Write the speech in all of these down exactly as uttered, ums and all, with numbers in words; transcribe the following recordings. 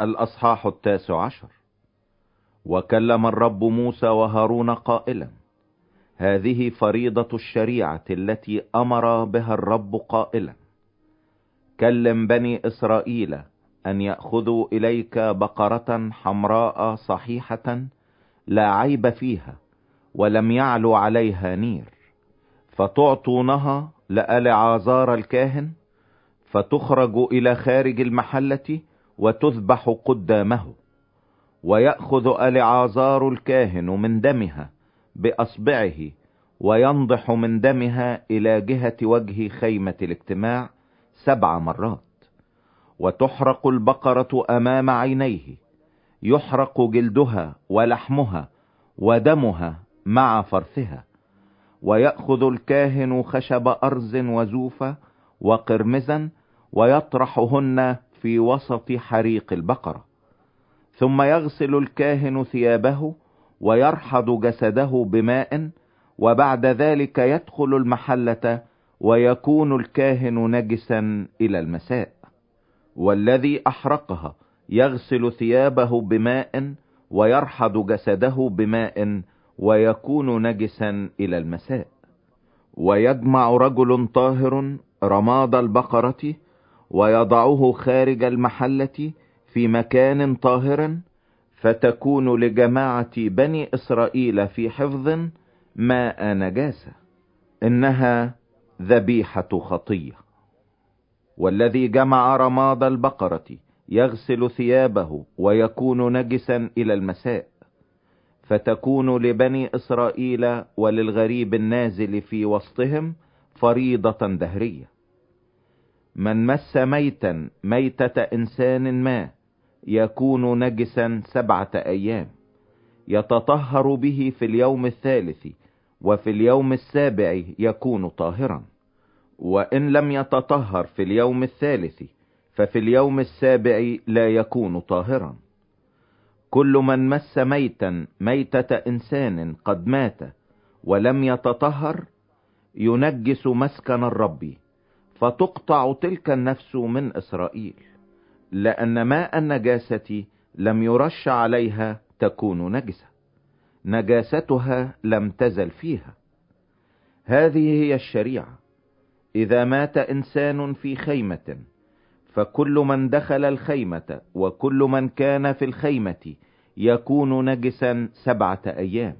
الأصحاح التاسع عشر. وكلم الرب موسى وهارون قائلا: هذه فريضة الشريعة التي أمر بها الرب قائلا: كلم بني إسرائيل أن يأخذوا إليك بقرة حمراء صحيحة لا عيب فيها ولم يعلو عليها نير، فتعطونها لألعازار الكاهن، فتخرج إلى خارج المحلة وتذبح قدامه. ويأخذ ألعازار الكاهن من دمها بأصبعه وينضح من دمها إلى جهة وجه خيمة الاجتماع سبع مرات، وتحرق البقرة أمام عينيه، يحرق جلدها ولحمها ودمها مع فرثها. ويأخذ الكاهن خشب أرز وزوفة وقرمزا ويطرحهن في وسط حريق البقرة. ثم يغسل الكاهن ثيابه ويرحض جسده بماء، وبعد ذلك يدخل المحلة ويكون الكاهن نجسا إلى المساء. والذي أحرقها يغسل ثيابه بماء ويرحض جسده بماء ويكون نجسا إلى المساء. ويجمع رجل طاهر رماد البقرة ويضعه خارج المحلة في مكان طاهر، فتكون لجماعة بني إسرائيل في حفظ ماء نجاسة، إنها ذبيحة خطية. والذي جمع رماد البقرة يغسل ثيابه ويكون نجسا إلى المساء، فتكون لبني إسرائيل وللغريب النازل في وسطهم فريضة دهرية. من مس ميتا ميتة إنسان ما يكون نجسا سبعة أيام، يتطهر به في اليوم الثالث، وفي اليوم السابع يكون طاهرا. وإن لم يتطهر في اليوم الثالث ففي اليوم السابع لا يكون طاهرا. كل من مس ميتا ميتة إنسان قد مات ولم يتطهر ينجس مسكن الرب، فتقطع تلك النفس من إسرائيل، لأن ماء النجاسة لم يرش عليها تكون نجسة، نجاستها لم تزل فيها. هذه هي الشريعة: إذا مات إنسان في خيمة، فكل من دخل الخيمة وكل من كان في الخيمة يكون نجسا سبعة أيام.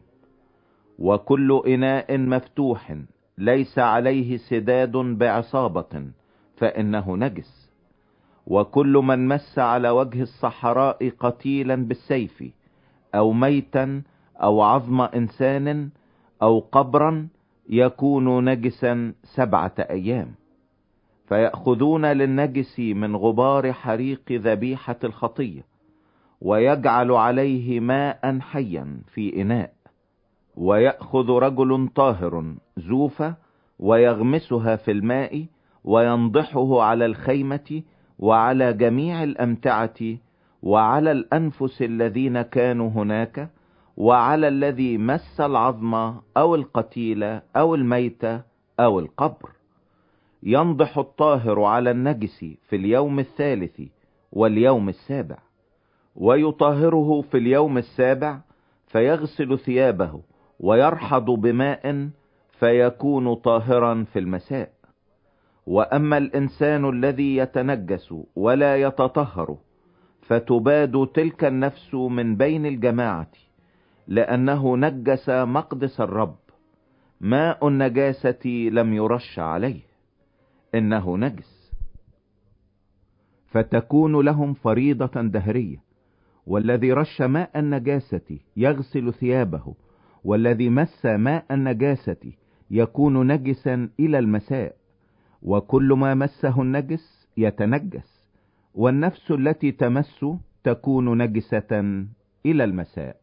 وكل إناء مفتوح ليس عليه سداد بعصابة فإنه نجس. وكل من مس على وجه الصحراء قتيلا بالسيف أو ميتا أو عظم إنسان أو قبرا يكون نجسا سبعة أيام. فيأخذون للنجس من غبار حريق ذبيحة الخطية ويجعل عليه ماء حيا في إناء. ويأخذ رجل طاهر زوفة ويغمسها في الماء وينضحه على الخيمة وعلى جميع الأمتعة وعلى الأنفس الذين كانوا هناك وعلى الذي مس العظم أو القتيل أو الميت أو القبر. ينضح الطاهر على النجس في اليوم الثالث واليوم السابع، ويطهره في اليوم السابع، فيغسل ثيابه ويرحض بماء فيكون طاهرا في المساء. وأما الإنسان الذي يتنجس ولا يتطهر فتباد تلك النفس من بين الجماعة، لأنه نجس مقدس الرب، ماء النجاسة لم يرش عليه، إنه نجس. فتكون لهم فريضة دهرية: والذي رش ماء النجاسة يغسل ثيابه، والذي مس ماء النجاسة يكون نجسا إلى المساء. وكل ما مسه النجس يتنجس، والنفس التي تمس تكون نجسة إلى المساء.